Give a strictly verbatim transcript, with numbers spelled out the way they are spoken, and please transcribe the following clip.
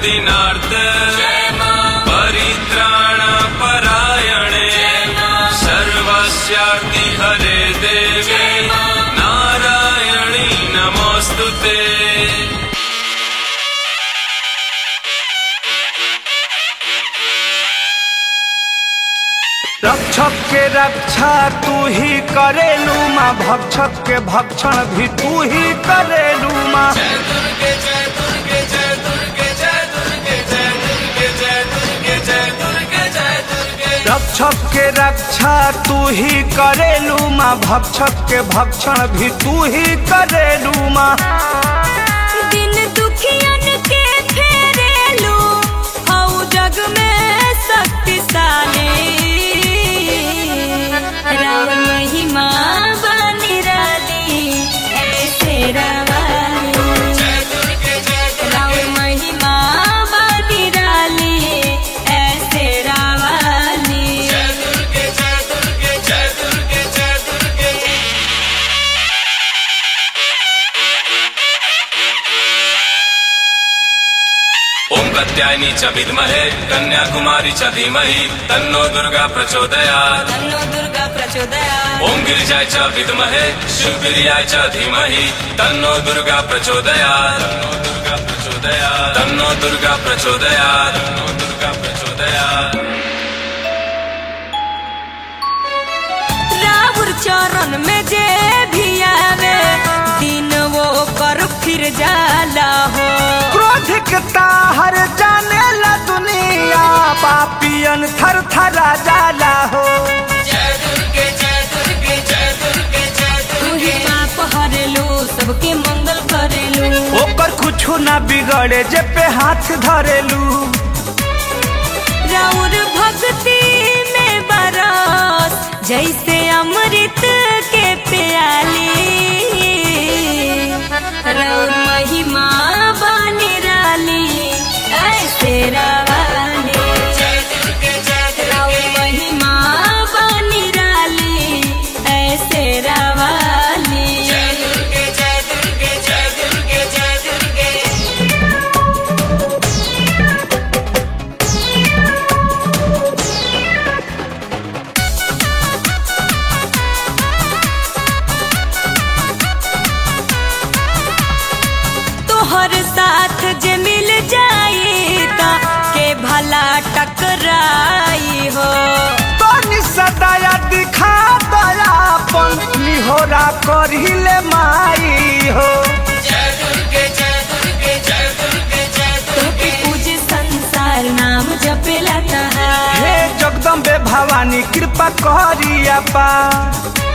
दीनार्ते परित्राण परायणे सर्वस्यार्ति हरे देवी नारायणी नमोस्तुते। रक्षक के रक्षा तू ही करेलू माँ, भक्षक के भक्षण भी तू ही करेलू माँ। जय दुर्गे जय दुर्गे जय दुर्गे जय दुर्गे जय दुर्गे जय दुर्गे जय दुर्गे जय दुर्गे। रक्षक के रक्षा तू ही करेलू माँ, भक्षक के भक्षण भी तू ही करेलू माँ। दिन दुखियन के फेरेलू हऊ जग में शक्तिशाली, राम महिमा बनिराली ऐसे रावाली। जय दुर्गे जय राम महिमा बनिराली ऐसे रावाली। जय दुर्गे जय दुर्गे जय दुर्गे जय दुर्गे। ओम कात्यायनी च विद्महे कन्याकुमारी च धीमहि तन्नो दुर्गा प्रचोदयात्। तन्नो दुर्गा प्रचोदयात्। ओम गिरिजाय च विद्महे शिवगिरियाय च धीमहि तन्नो दुर्गा प्रचोदयात्। तन्नो दुर्गा प्रचोदयात्। तन्नो दुर्गा प्रचोदयात्। तन्नो दुर्गा प्रचोदयात्। राहुल चरण में जे भी आवे दिन वो कर फिर जाला हो। क्रोध के ताहर जाने ला दुनिया, पापियन थर थरा जाला हो। जय दुर्गे जय दुर्गे जय दुर्गे जय तू ही दुर्गे। पाप हरेलू सबके मंगल करेलू। ओकर कुछो ना बिगड़े जे पे हाथ धरेलू। राउर भक्ति में बरस जैसे अमृत के प्याली, राउर महिमा बनिराली ऐसे रावाली। जय दुर्गे जय राउर दुर्गे। महिमा बनिराली ऐसे रावाली। जय दुर्गे जय दुर्गे जय दुर्गे जय दुर्गे। तोहर साथ जे मिल जाई ता के भला टकराई हो। तनी सदाया दिखा दयापन निहोरा करहिले माई हो। जय दुर्गे जय दुर्गे जय दुर्गे जय तोके दुर्गे। पूज संसार नाम जपेला तहार। हे जगदम्बे भवानी कृपा करिया पा।